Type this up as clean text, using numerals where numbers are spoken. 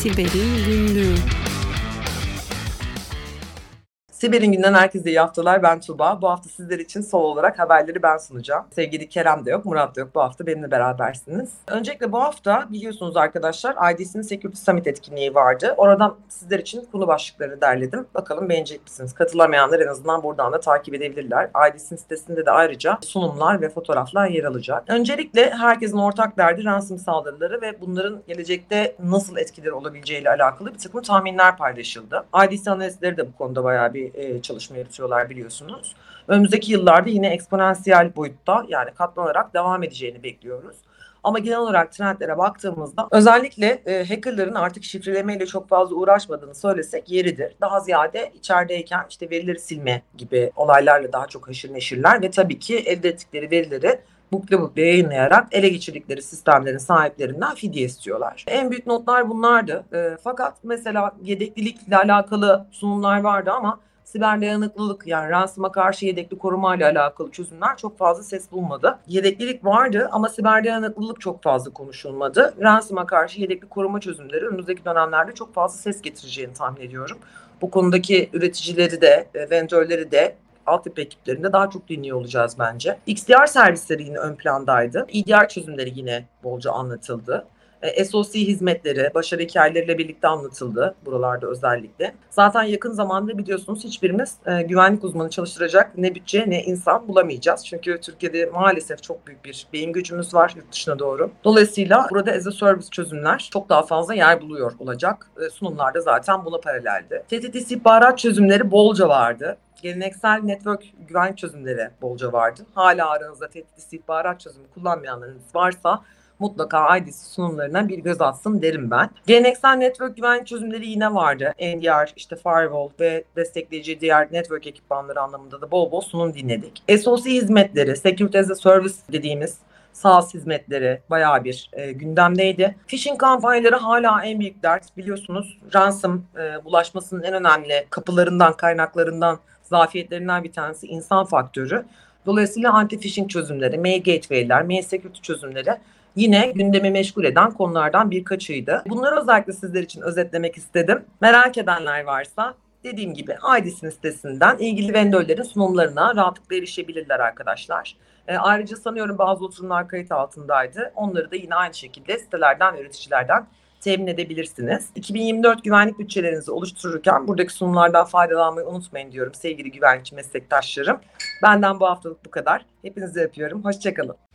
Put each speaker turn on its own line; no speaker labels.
Siber'in Günlüğü.
Siber'in günden herkese iyi haftalar. Ben Tuğba. Bu hafta sizler için son olarak haberleri ben sunacağım. Sevgili Kerem de yok, Murat da yok. Bu hafta benimle berabersiniz. Öncelikle bu hafta biliyorsunuz arkadaşlar IDC'nin Security Summit etkinliği vardı. Oradan sizler için konu başlıklarını derledim. Bakalım beğenecek misiniz? Katılamayanlar en azından buradan da takip edebilirler. IDC'nin sitesinde de ayrıca sunumlar ve fotoğraflar yer alacak. Öncelikle herkesin ortak derdi ransom saldırıları ve bunların gelecekte nasıl etkileri olabileceğiyle alakalı bir takım tahminler paylaşıldı. IDC analistleri de bu konuda bayağı bir çalışma yürütüyorlar biliyorsunuz. Önümüzdeki yıllarda yine eksponansiyel boyutta yani katlanarak devam edeceğini bekliyoruz. Ama genel olarak trendlere baktığımızda özellikle hackerların artık şifrelemeyle çok fazla uğraşmadığını söylesek yeridir. Daha ziyade içerideyken işte verileri silme gibi olaylarla daha çok haşır neşirler ve tabii ki elde ettikleri verileri bukle yayınlayarak ele geçirdikleri sistemlerin sahiplerinden fidye istiyorlar. En büyük notlar bunlardı. Fakat mesela yedeklilikle alakalı sunumlar vardı ama siber dayanıklılık yani ransom'a karşı yedekli koruma ile alakalı çözümler çok fazla ses bulmadı. Yedeklilik vardı ama siber dayanıklılık çok fazla konuşulmadı. Ransom'a karşı yedekli koruma çözümleri önümüzdeki dönemlerde çok fazla ses getireceğini tahmin ediyorum. Bu konudaki üreticileri de, vendörleri de altyapı ekiplerinde daha çok dinliyor olacağız bence. XDR servisleri yine ön plandaydı. EDR çözümleri yine bolca anlatıldı. SOC hizmetleri, başarı hikayeleriyle birlikte anlatıldı buralarda özellikle. Zaten yakın zamanda biliyorsunuz hiçbirimiz güvenlik uzmanı çalıştıracak ne bütçe ne insan bulamayacağız. Çünkü Türkiye'de maalesef çok büyük bir beyin gücümüz var yurt dışına doğru. Dolayısıyla burada as a service çözümler çok daha fazla yer buluyor olacak. Sunumlarda zaten buna paraleldi. Tehdit istihbarat çözümleri bolca vardı. Geleneksel network güvenlik çözümleri bolca vardı. Hala aranızda tehdit istihbarat çözümü kullanmayanlarınız varsa mutlaka IDC sunumlarına bir göz atsın derim ben. Geleneksel network güvenlik çözümleri yine vardı. NDR, işte firewall ve destekleyici diğer network ekipmanları anlamında da bol bol sunum dinledik. SOC hizmetleri, Security as a Service dediğimiz SaaS hizmetleri bayağı bir gündemdeydi. Phishing kampanyaları hala en büyük dert. Biliyorsunuz ransom bulaşmasının en önemli kapılarından, kaynaklarından, zafiyetlerinden bir tanesi insan faktörü. Dolayısıyla anti-phishing çözümleri, mail gateway'ler, mail security çözümleri yine gündemi meşgul eden konulardan birkaçıydı. Bunları özellikle sizler için özetlemek istedim. Merak edenler varsa dediğim gibi IDC'nin sitesinden ilgili vendörlerin sunumlarına rahatlıkla erişebilirler arkadaşlar. Ayrıca sanıyorum bazı oturumlar kayıt altındaydı. Onları da yine aynı şekilde sitelerden, üreticilerden temin edebilirsiniz. 2024 güvenlik bütçelerinizi oluştururken buradaki sunumlardan faydalanmayı unutmayın diyorum sevgili güvenlikçi meslektaşlarım. Benden bu haftalık bu kadar. Hepinizi öpüyorum. Hoşça kalın.